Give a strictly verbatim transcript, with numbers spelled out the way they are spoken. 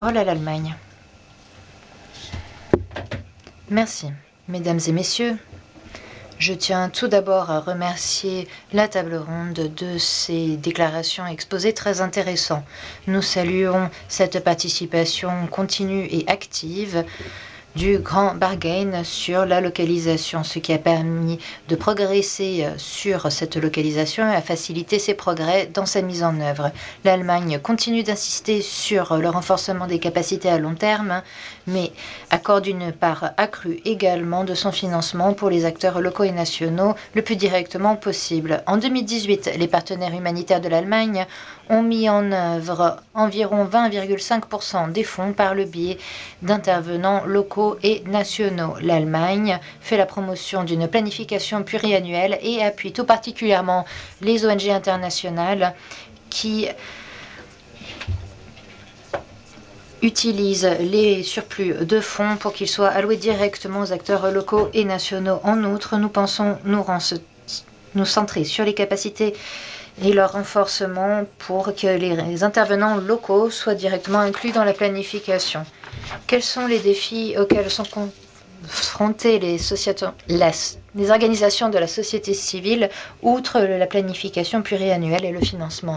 parole à l'Allemagne. Merci, mesdames et messieurs. Je tiens tout d'abord à remercier la table ronde de ces déclarations exposées très intéressantes. Nous saluons cette participation continue et active du grand bargain sur la localisation, ce qui a permis de progresser sur cette localisation et à faciliter ses progrès dans sa mise en œuvre. L'Allemagne continue d'insister sur le renforcement des capacités à long terme, mais accorde une part accrue également de son financement pour les acteurs locaux et nationaux le plus directement possible. En deux mille dix-huit, les partenaires humanitaires de l'Allemagne ont mis en œuvre environ vingt virgule cinq pour cent des fonds par le biais d'intervenants locaux et nationaux. L'Allemagne fait la promotion d'une planification pluriannuelle et appuie tout particulièrement les O N G internationales qui utilisent les surplus de fonds pour qu'ils soient alloués directement aux acteurs locaux et nationaux. En outre, nous pensons nous, nous centrer sur les capacités et leur renforcement pour que les intervenants locaux soient directement inclus dans la planification. Quels sont les défis auxquels sont confrontées les, les organisations de la société civile, outre la planification pluriannuelle et le financement?